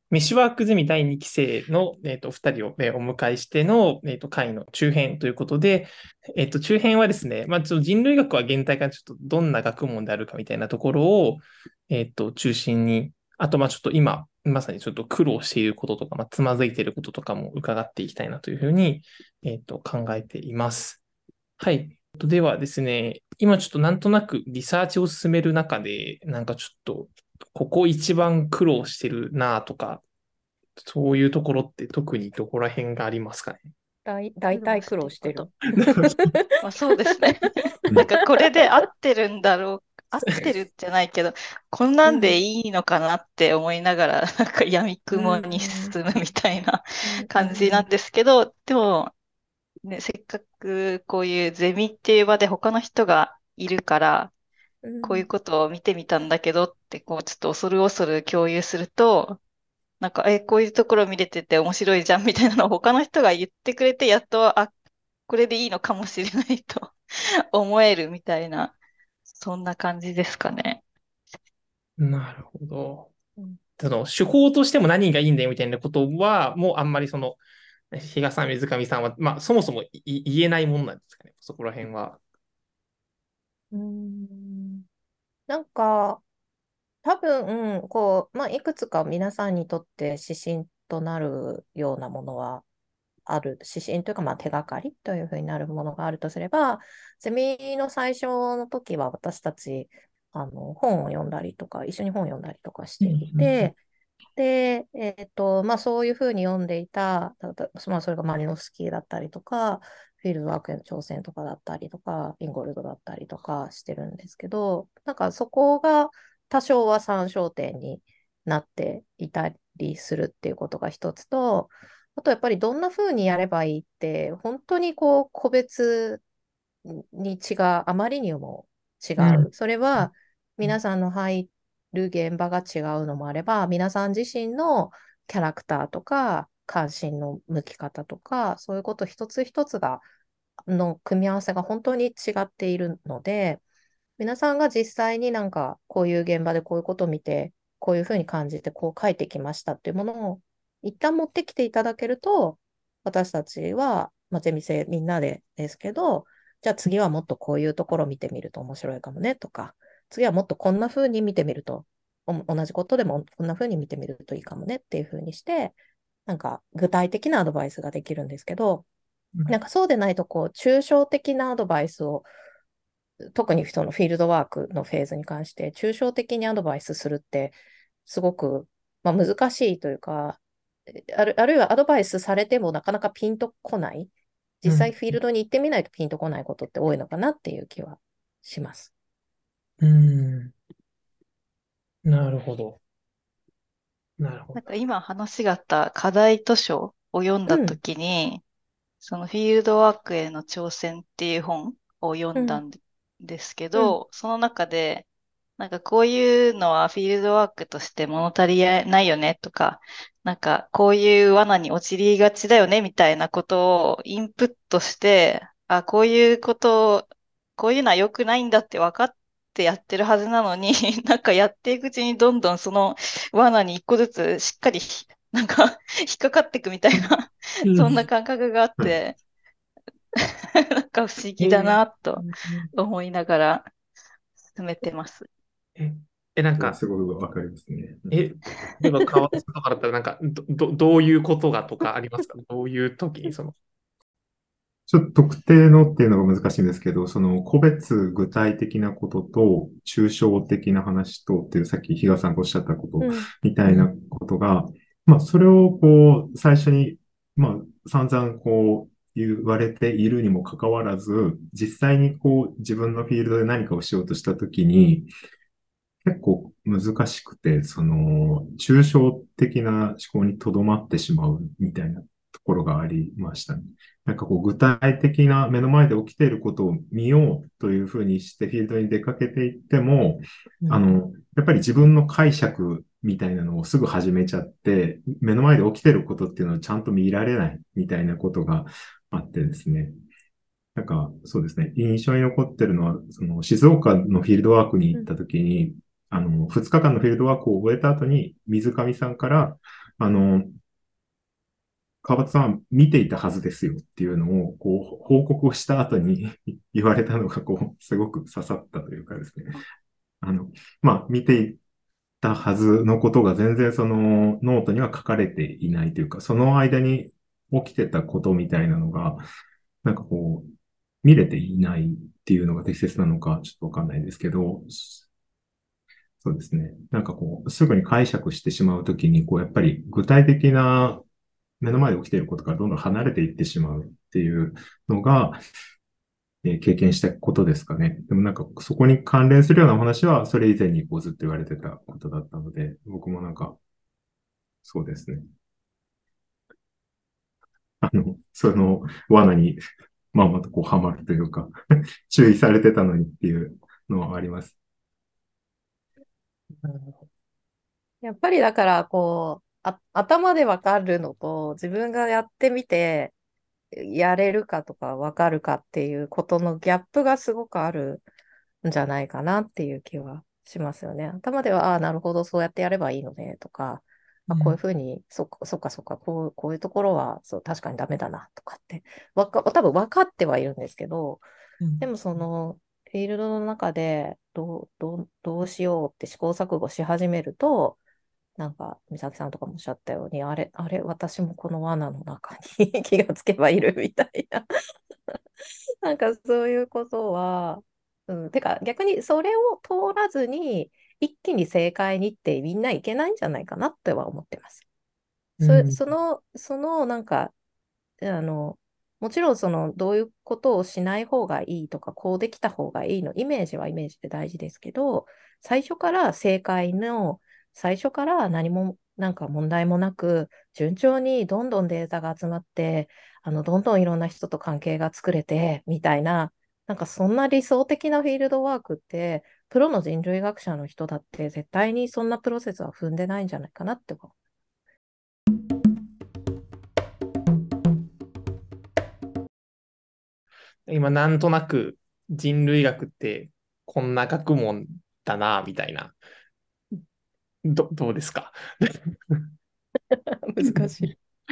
メッシュワークゼミ第2期生の、2人を、お迎えしての、会の中編ということで、中編はですね、ちょっと人類学は現代からちょっとどんな学問であるかみたいなところを、中心に、あと、ちょっと今、まさにちょっと苦労していることとか、つまずいていることとかも伺っていきたいなというふうに、考えています。はい。ではですね、今ちょっとなんとなくリサーチを進める中で、なんかちょっと、ここ一番苦労してるなとか、そういうところって特にどこら辺がありますかね。 大体苦労し苦労してる。 てること。まあそうですね。なんかこれで合ってるんだろう、合ってるじゃないけど、こんなんでうん、 いいのかなって思いながら、なんか闇う雲にん、 進むみたいなうん、うん、 感じなんですけど、でも、ね、せっかくこういうゼミっていう場で他の人がいるから、こういううん。 ことを見てみたんだけどって、こうちょっと恐る恐る共有すると、なんか、こういうところ見れてて面白いじゃんみたいなのを他の人が言ってくれて、やっと、あ、これでいいのかもしれないと思えるみたいな、そんな感じですかね。 なるほど。 うん。 その手法としても何がいいんだよみたいなことは、もうあんまりその、比嘉さん、水上さんは、そもそも言えないもんなんですかね。そこら辺は。 うん。なんか、多分、いくつか皆さんにとって指針となるようなものはある、指針というか、手がかりというふうになるものがあるとすれば、ゼミの最初の時は私たち、本を読んだりとか、一緒に本を読んだりとかしうんていうんて、で、そういうふうに読んでいた、それがマリノフスキーだったりとか、フィールドワークへの挑戦とかだったりとか、インゴルドだったりとかしてるんですけど、なんかそこが多少は参照点になっていたりするっていうことが一つと、あとやっぱりどんなふうにやればいいって、本当に個別に違う、あまりにも違うん。うう。それはん皆さんの入る現場が違うのもあれば、皆さん自身のキャラクターとか、関心の向き方とか、そういうこと一つ一つの組み合わせが本当に違っているので、皆さんが実際になんかこういう現場でこういうことを見て、こういうふうに感じてこう書いてきましたっていうものを一旦持ってきていただけると、私たちは、ゼミ生みんなでですけど、じゃあ次はもっとこういうところを見てみると面白いかもねとか、次はもっとこんな風に見てみると、同じことでもこんな風に見てみるといいかもねっていう風にして、なんか具体的なアドバイスができるんですけど、なんかそうでないと、抽象的なアドバイスを、特にそのフィールドワークのフェーズに関して、抽象的にアドバイスするって、すごく、難しいというか、あるいはアドバイスされてもなかなかピンとこない。実際フィールドに行ってみないとピンとこないことって多いのかなっていう気はします。 うん。なるほど。なるほど。 なんか今話があった課題図書を読んだとうん、 きに、そのフィールドワークへの挑戦っていう本を読うん、 んだんですけうん、 ど、その中で、なんかこういうのはフィールドワークとして物足りないよねとか、なんかこういう罠に陥りがちだよねみたいなことをインプットして、あ、こういうことを、こういうのは良くないんだって分かってやってるはずなのに、なんかやっていくうちにどんどんその罠に一個ずつしっかりなんか引っかかっていくみたいな、 うん。 そんな感覚があっはい。 て、なんか不思議だえなと思いながら進めてます。 え、なんか、 すごくわかりますね。 例えば川津とかだったら、なんか、どういうことがとかありますか？どういう時にその、 ちょっと特定のっていうのが難しいんですけど、その個別具体的なことと、抽象的な話とっていう、さっき比嘉さんがおっしゃったことうん、 みたいなうん、 ことが、それを最初に、散々言われているにもかかわらず、実際に自分のフィールドで何かをしようとしたときに、結構難しくて、抽象的な思考にとどまってしまうみたいなところがありましたね。なんか具体的な目の前で起きていることを見ようというふうにしてフィールドに出かけていっても、 うん、 やっぱり自分の解釈みたいなのをすぐ始めちゃって、目の前で起きていることっていうのをちゃんと見られないみたいなことがあってですね。なんか、そうですね。印象に残ってるのは、その静岡のフィールドワークにうん、 行った時に、2日間のフィールドワークを終えた後に、水上さんから、 あの、川端さんは見ていたはずですよっていうのを、こう、報告をした後に言われたのが、こう、すごく刺さったというかですね。あの、見ていたはずのことが全然そのノートには書かれていないというか、その間に起きてたことみたいなのが、なんかこう、見れていないっていうのが適切なのか、ちょっとわかんないですけど、そうですね。なんかこう、すぐに解釈してしまうときに、こう、やっぱり具体的な目の前で起きていることからどんどん離れていってしまうっていうのが、経験したことですかね。でもなんかそこに関連するようなお話は、それ以前にこうずっと言われてたことだったので、僕もなんか、そうですね。その罠にまんまとこうハマるというか注意されてたのにっていうのはあります。 やっぱりだから、頭でわかるのと、自分がやってみて、やれるかとかわかるかっていうことのギャップがすごくあるんじゃないかなっていう気はしますよね。頭では、ああ、なるほど、そうやってやればいいのね、とか、こういうふうに、そっか、こういうところは、そう、確かにダメだな、とかって、多分分かってはいるんですけど、でもフィールドの中でどうしようって試行錯誤し始めると、なんか、美咲さんとかもおっしゃったように、あれ、私もこの罠の中に気がつけばいるみたいな。なんかそういうことは、てか逆にそれを通らずに、一気に正解にってみんないけないんじゃないかなっては思ってます。なんか、あの、もちろんどういうことをしない方がいいとか、こうできた方がいいの、イメージはイメージで大事ですけど、最初から正解の、最初から何もなんか問題もなく、順調にどんどんデータが集まって、どんどんいろんな人と関係が作れて、みたいな、なんかそんな理想的なフィールドワークって、プロの人類学者の人だって絶対にそんなプロセスは踏んでないんじゃないかなって思う。 今、なんとなく人類学ってこんな学問だな、みたいな。どうですか？ 難し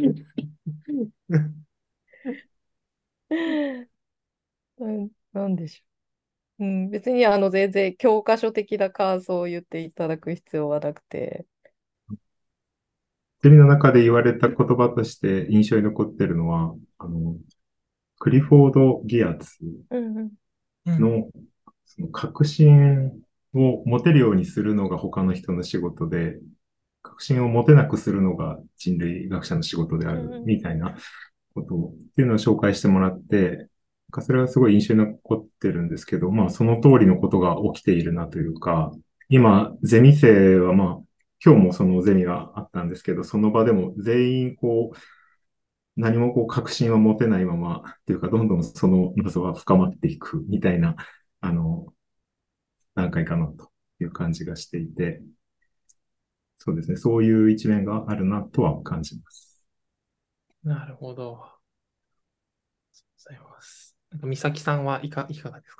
い。なんでしょう。別に全然教科書的な感想を言っていただく必要はなくて。 ゼミの中で言われた言葉として印象に残ってるのは、クリフォード・ギアツうんうん。 の、その確信を持てるようにするのが他の人の仕事で、確信を持てなくするのが人類学者の仕事であるうんうん。 みたいなことっていうのを紹介してもらって、なんかそれはすごい印象に残ってるんですけど、その通りのことが起きているなというか、今、ゼミ生は今日もそのゼミがあったんですけど、その場でも全員何も確信を持てないまま、っていうか、どんどんその謎は深まっていくみたいな、あの、段階かなという感じがしていて、そうですね、そういう一面があるなとは感じます。 なるほど。ありがとうございます。なんか美咲さんはいかがですか？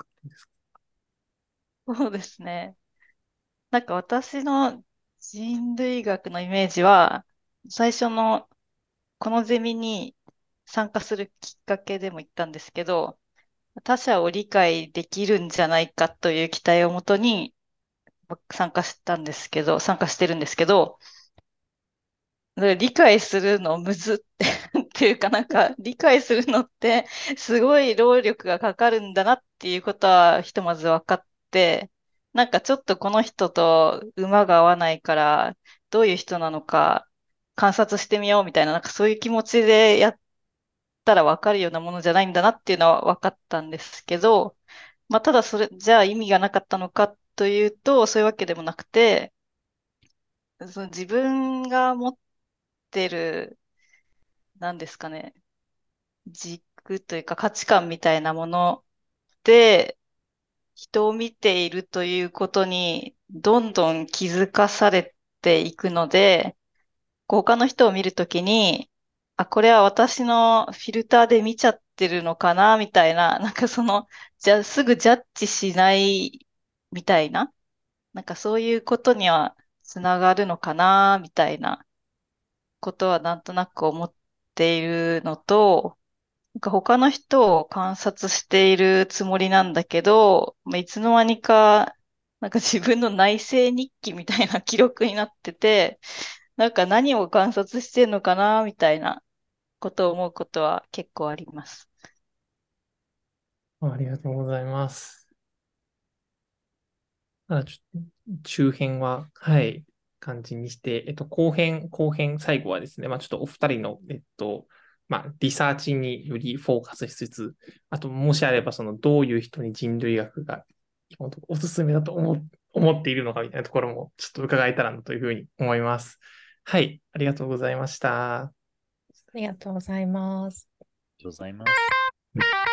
そうですね。なんか私の人類学のイメージは、最初のこのゼミに参加するきっかけでも言ったんですけど、他者を理解できるんじゃないかという期待をもとに僕参加してるんですけど、だから理解するのむずっていうかなんか理解するのってすごい労力がかかるんだなっていうことはひとまず分かって、なんかちょっとこの人と馬が合わないからどういう人なのか観察してみようみたいな、なんかそういう気持ちでやったら分かるようなものじゃないんだなっていうのは分かったんですけど、ただそれじゃあ意味がなかったのかというとそういうわけでもなくて、その自分が持ってる、なんですかね、軸というか価値観みたいなもので人を見ているということにどんどん気づかされていくので、他の人を見るときに、あ、これは私のフィルターで見ちゃってるのかな、みたいな、なんかじゃあすぐジャッジしないみたいな、なんかそういうことにはつながるのかな、みたいなことはなんとなく思っているのと、なんか他の人を観察しているつもりなんだけど、いつの間にか、なんか自分の内省日記みたいな記録になってて、なんか何を観察してんのかな、みたいなことを思うことは結構あります。 ありがとうございます。中編は、はい、感じにして、後編、最後はですね、ちょっとお二人の、リサーチによりフォーカスしつつ、あと、もしあれば、どういう人に人類学が今のところおすすめだと思っているのかみたいなところも、ちょっと伺えたらなというふうに思います。はい、ありがとうございました。 ありがとうございます。 りがとうございます。